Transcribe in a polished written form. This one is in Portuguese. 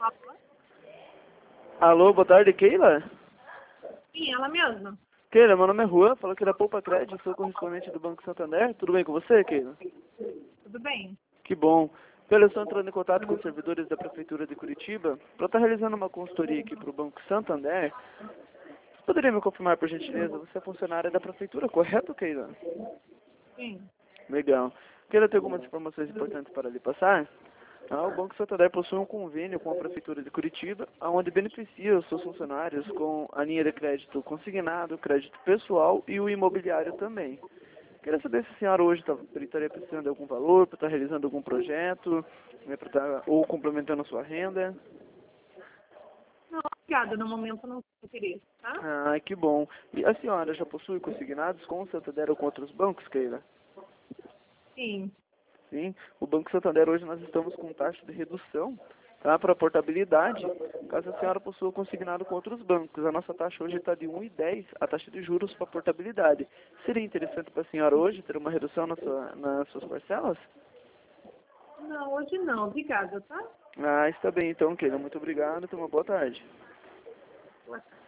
Alô? Alô, boa tarde, Keila? Sim, ela mesma. Keila, meu nome é Juan, falo aqui da Poupa Crédito, sou correspondente do Banco Santander. Tudo bem com você, Keila? Tudo bem? Que bom. Keila, eu estou entrando em contato com os servidores da Prefeitura de Curitiba para estar realizando uma consultoria aqui para o Banco Santander. Você poderia me confirmar, por gentileza, você é funcionária da Prefeitura, correto, Keila? Sim. Legal. Keila, tem algumas informações importantes para lhe passar? O Banco Santander possui um convênio com a Prefeitura de Curitiba, onde beneficia os seus funcionários com a linha de crédito consignado, crédito pessoal e o imobiliário também. Queria saber se a senhora hoje estaria precisando de algum valor para estar realizando algum projeto, né, para estar, ou complementando a sua renda. Não, obrigada. No momento não tenho interesse, tá? Ah, que bom. E a senhora já possui consignados com o Santander ou com outros bancos, Keila? Sim. Sim, o Banco Santander hoje nós estamos com taxa de redução, tá, para portabilidade, caso a senhora possua consignado com outros bancos. A nossa taxa hoje está de 1,10, a taxa de juros para portabilidade. Seria interessante para a senhora hoje ter uma redução nas suas parcelas? Não, hoje não. Obrigada, tá? Ah, está bem então, Keila. Muito obrigado. Tenha uma boa tarde. Boa tarde.